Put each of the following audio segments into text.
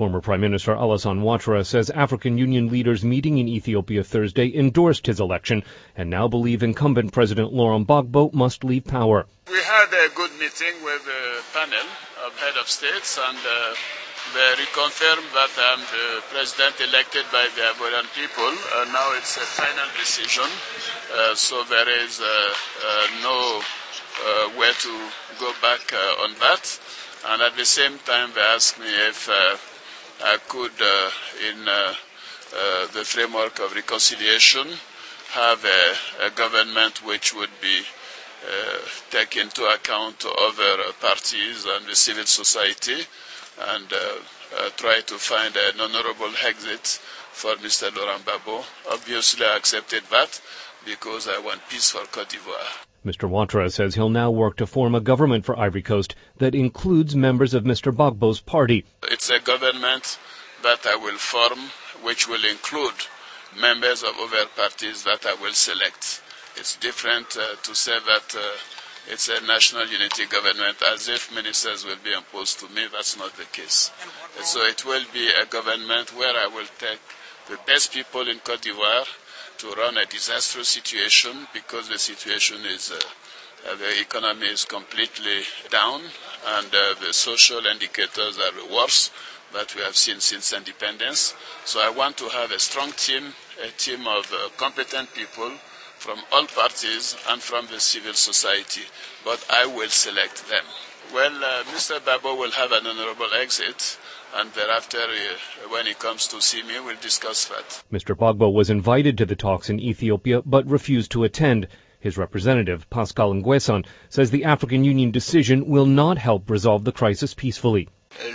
Former Prime Minister Alassane Ouattara says African Union leaders meeting in Ethiopia Thursday endorsed his election and now believe incumbent President Laurent Gbagbo must leave power. We had a good meeting with a panel of head of states, and they reconfirmed that I'm the president elected by the Ivorian people. Now it's a final decision, so there is no way to go back on that. And at the same time, they asked me if I could, in the framework of reconciliation, have a government which would be take into account other parties and the civil society, and try to find an honorable exit for Mr. Laurent Gbagbo. Obviously, I accepted that because I want peace for Côte d'Ivoire. Mr. Ouattara says he'll now work to form a government for Ivory Coast that includes members of Mr. Gbagbo's party. It's a government that I will form, which will include members of other parties that I will select. It's different to say that it's a national unity government as if ministers will be imposed to me. That's not the case. So it will be a government where I will take the best people in Côte d'Ivoire to run a disastrous situation, because the situation is, the economy is completely down, and the social indicators are the worst that we have seen since independence. So I want to have a strong team, a team of competent people from all parties and from the civil society, but I will select them. Well, Mr. Gbagbo will have an honorable exit, and thereafter, when he comes to see me, we'll discuss that. Mr. Gbagbo was invited to the talks in Ethiopia, but refused to attend. His representative, Pascal Nguessan, says the African Union decision will not help resolve the crisis peacefully.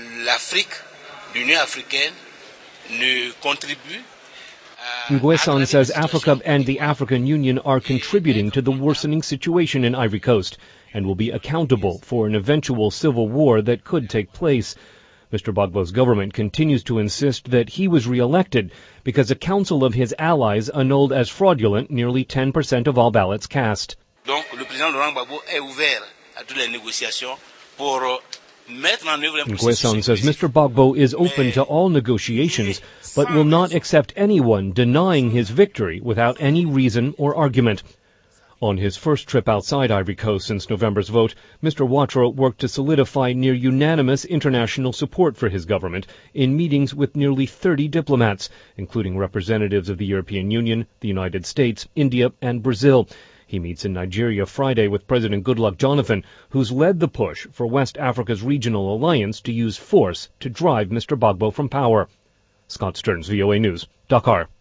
L'Union africaine ne contribue. Nguessan says Africa and the African Union are contributing to the worsening situation in Ivory Coast and will be accountable for an eventual civil war that could take place. Mr. Gbagbo's government continues to insist that he was re-elected because a council of his allies annulled as fraudulent nearly 10% of all ballots cast. Donc, le président Laurent Gbagbo est ouvert à toutes les négociations pour mettre en œuvre un processus. Nguessan says Mr. Gbagbo is open to all negotiations, but will not accept anyone denying his victory without any reason or argument. On his first trip outside Ivory Coast since November's vote, Mr. Ouattara worked to solidify near-unanimous international support for his government in meetings with nearly 30 diplomats, including representatives of the European Union, the United States, India, and Brazil. He meets in Nigeria Friday with President Goodluck Jonathan, who's led the push for West Africa's regional alliance to use force to drive Mr. Gbagbo from power. Scott Stearns, VOA News, Dakar.